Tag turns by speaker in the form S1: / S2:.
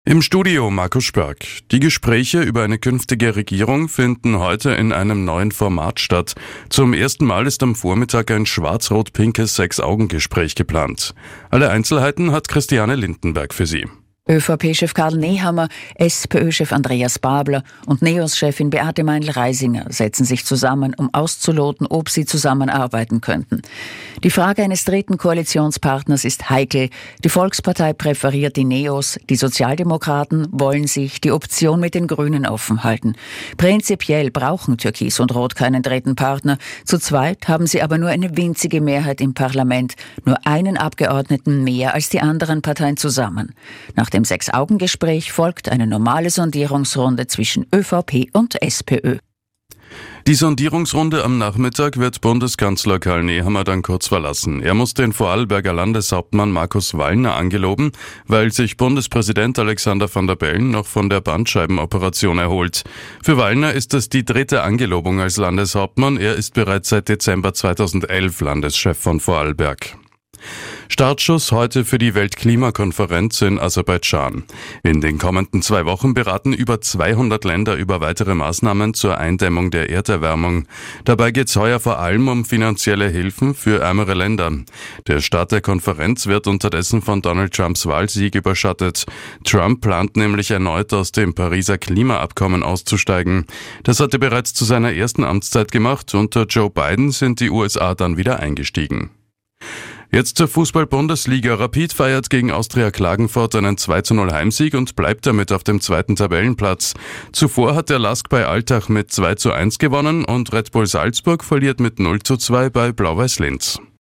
S1: Im Studio Markus Spörk. Die Gespräche über eine künftige Regierung finden heute in einem neuen Format statt. Zum ersten Mal ist am Vormittag ein schwarz-rot-pinkes Sechs-Augen-Gespräch geplant. Alle Einzelheiten hat Christiane Lindenberg für Sie.
S2: ÖVP-Chef Karl Nehammer, SPÖ-Chef Andreas Babler und NEOS-Chefin Beate Meindl-Reisinger setzen sich zusammen, um auszuloten, ob sie zusammenarbeiten könnten. Die Frage eines dritten Koalitionspartners ist heikel. Die Volkspartei präferiert die NEOS, die Sozialdemokraten wollen sich die Option mit den Grünen offen halten. Prinzipiell brauchen Türkis und Rot keinen dritten Partner. Zu zweit haben sie aber nur eine winzige Mehrheit im Parlament, nur einen Abgeordneten mehr als die anderen Parteien zusammen. Nach dem Sechs-Augen-Gespräch folgt eine normale Sondierungsrunde zwischen ÖVP und SPÖ.
S1: Die Sondierungsrunde am Nachmittag wird Bundeskanzler Karl Nehammer dann kurz verlassen. Er muss den Vorarlberger Landeshauptmann Markus Wallner angeloben, weil sich Bundespräsident Alexander Van der Bellen noch von der Bandscheibenoperation erholt. Für Wallner ist es die dritte Angelobung als Landeshauptmann. Er ist bereits seit Dezember 2011 Landeschef von Vorarlberg. Startschuss heute für die Weltklimakonferenz in Aserbaidschan. In den kommenden 2 Wochen beraten über 200 Länder über weitere Maßnahmen zur Eindämmung der Erderwärmung. Dabei geht es heuer vor allem um finanzielle Hilfen für ärmere Länder. Der Start der Konferenz wird unterdessen von Donald Trumps Wahlsieg überschattet. Trump plant nämlich erneut aus dem Pariser Klimaabkommen auszusteigen. Das hat er bereits zu seiner ersten Amtszeit gemacht. Unter Joe Biden sind die USA dann wieder eingestiegen. Jetzt zur Fußball-Bundesliga. Rapid feiert gegen Austria Klagenfurt einen 2:0 Heimsieg und bleibt damit auf dem 2. Tabellenplatz. Zuvor hat der LASK bei Altach mit 2:1 gewonnen und Red Bull Salzburg verliert mit 0:2 bei Blau-Weiß Linz.